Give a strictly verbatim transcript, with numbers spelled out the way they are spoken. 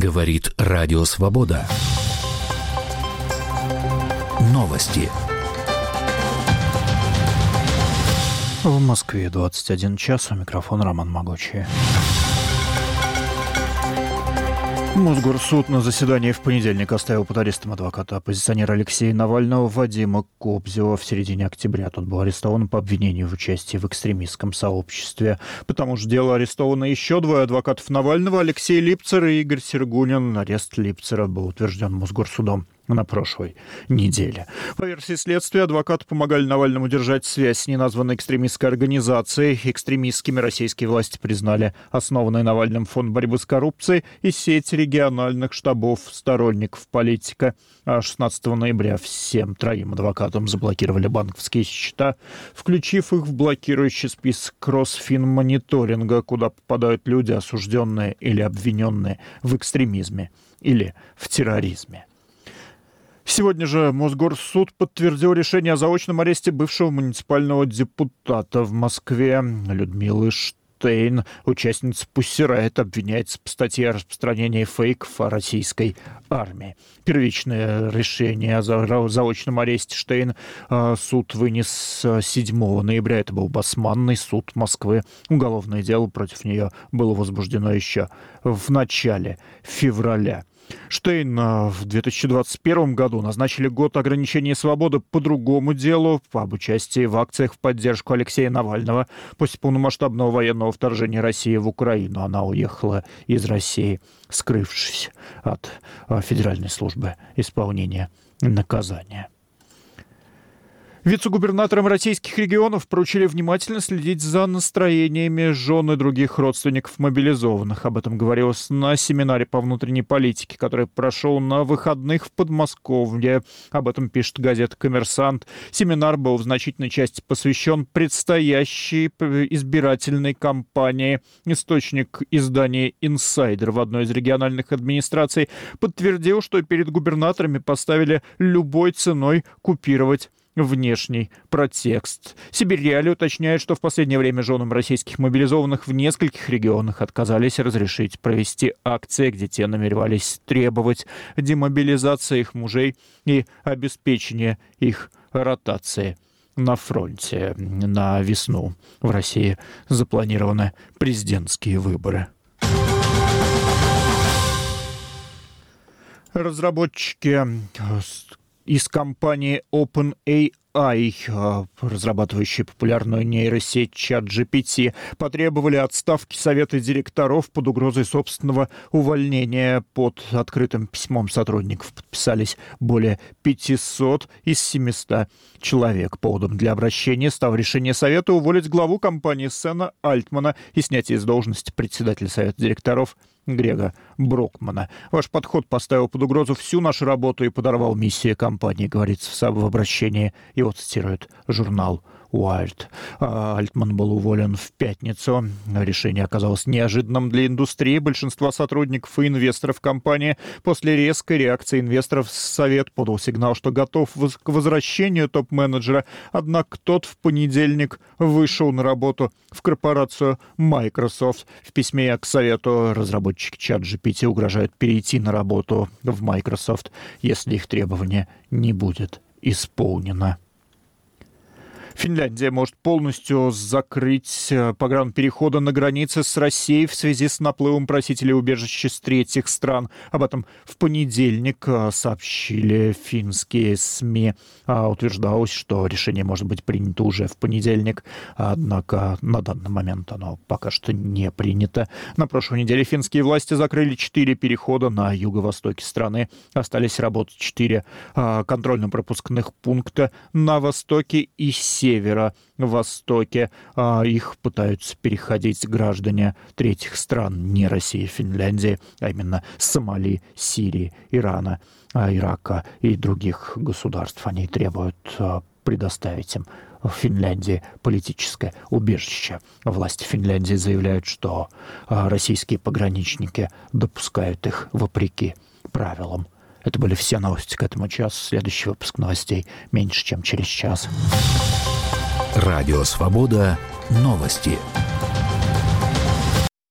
Говорит Радио Свобода. Новости. В Москве двадцать один час. У микрофона Роман Могучий. Мосгорсуд на заседании в понедельник оставил под арестом адвоката оппозиционера Алексея Навального Вадима Кобзева. В середине октября тот был арестован по обвинению в участии в экстремистском сообществе. По тому же делу арестованы еще двое адвокатов Навального: Алексей Липцер и Игорь Сергунин. Арест Липцера был утвержден Мосгорсудом на прошлой неделе. По версии следствия, адвокаты помогали Навальному держать связь с неназванной экстремистской организацией. Экстремистскими российские власти признали основанный Навальным фонд борьбы с коррупцией и сеть региональных штабов сторонников политика. А шестнадцатого ноября всем троим адвокатам заблокировали банковские счета, включив их в блокирующий список Росфинмониторинга, куда попадают люди, осужденные или обвиненные в экстремизме или в терроризме. Сегодня же Мосгорсуд подтвердил решение о заочном аресте бывшего муниципального депутата в Москве Людмилы Штейн. Участница Pussy Riot обвиняется по статье о распространении фейков о российской армии. Первичное решение о заочном аресте Штейн суд вынес седьмого ноября. Это был Басманный суд Москвы. Уголовное дело против нее было возбуждено еще в начале февраля. Штейн в две тысячи двадцать первом году назначили год ограничения свободы по другому делу, об участии в акциях в поддержку Алексея Навального. После полномасштабного военного вторжения России в Украину она уехала из России, скрывшись от Федеральной службы исполнения наказания. Вице-губернаторам российских регионов поручили внимательно следить за настроениями жен и других родственников мобилизованных. Об этом говорилось на семинаре по внутренней политике, который прошел на выходных в Подмосковье. Об этом пишет газета «Коммерсант». Семинар был в значительной части посвящен предстоящей избирательной кампании. Источник издания «Инсайдер» в одной из региональных администраций подтвердил, что перед губернаторами поставили любой ценой купировать внешний протекст. Сибирь Реалии уточняет, что в последнее время женам российских мобилизованных в нескольких регионах отказались разрешить провести акции, где те намеревались требовать демобилизации их мужей и обеспечения их ротации на фронте. На весну в России запланированы президентские выборы. Разработчики из компании OpenAI, разрабатывающей популярную нейросеть ChatGPT, потребовали отставки Совета директоров под угрозой собственного увольнения. Под открытым письмом сотрудников подписались более пятисот из семисот человек. Поводом для обращения стало решение Совета уволить главу компании Сэма Альтмана и снятие с должности председателя Совета директоров Грега Брокмана. Ваш подход поставил под угрозу всю нашу работу и подорвал миссию компании, говорится в обращении. Его цитирует журнал Wired. Альтман был уволен в пятницу. Решение оказалось неожиданным для индустрии. Большинство сотрудников и инвесторов компании. После резкой реакции инвесторов Совет подал сигнал, что готов к возвращению топ-менеджера. Однако тот в понедельник вышел на работу в корпорацию Microsoft. В письме к Совету разработчики ChatGPT угрожают перейти на работу в Microsoft, если их требование не будет исполнено. Финляндия может полностью закрыть погранпереходы на границе с Россией в связи с наплывом просителей убежища с третьих стран. Об этом в понедельник сообщили финские СМИ. Утверждалось, что решение может быть принято уже в понедельник, однако на данный момент оно пока что не принято. На прошлой неделе финские власти закрыли четыре перехода на юго-востоке страны. Остались работать четыре контрольно-пропускных пункта на востоке и севере. северо-востоке. Их пытаются переходить граждане третьих стран, не России, Финляндии, а именно Сомали, Сирии, Ирана, Ирака и других государств. Они требуют предоставить им в Финляндии политическое убежище. Власти Финляндии заявляют, что российские пограничники допускают их вопреки правилам. Это были все новости к этому часу. Следующий выпуск новостей меньше, чем через час. Радио «Свобода». Новости.